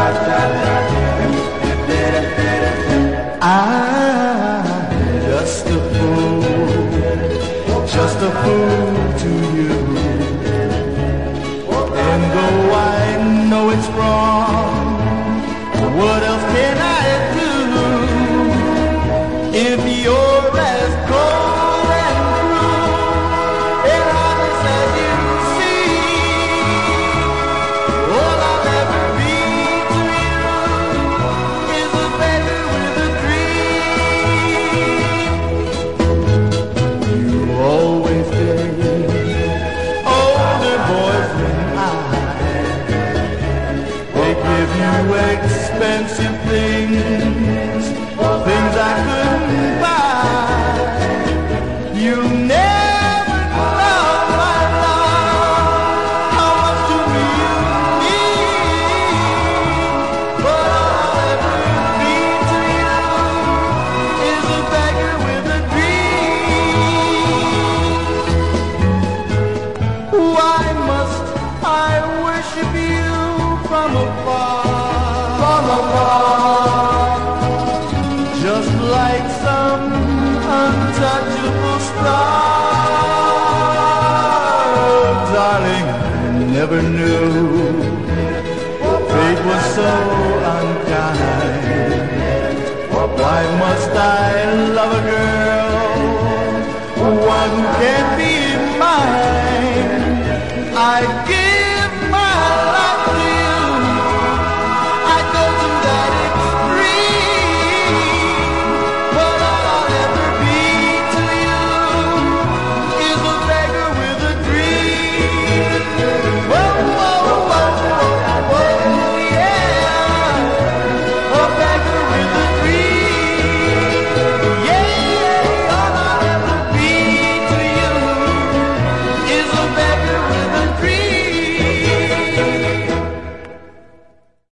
I'm just a fool to you. And though I know it's wrong, what else can I do? If you're as cold and cruel and honest as you seem, all I'll ever be to you is a beggar with a dream. You always date older boys than they give you expensive things, things I couldn't buy. You never loved my love, how much to me you mean. But all I'll ever be to you is a beggar with a dream. Why must I worship you from afar? From afar, just like some untouchable star. Darling, I never knew fate was so unkind. Why must I love a girl, one who can't be mine? I give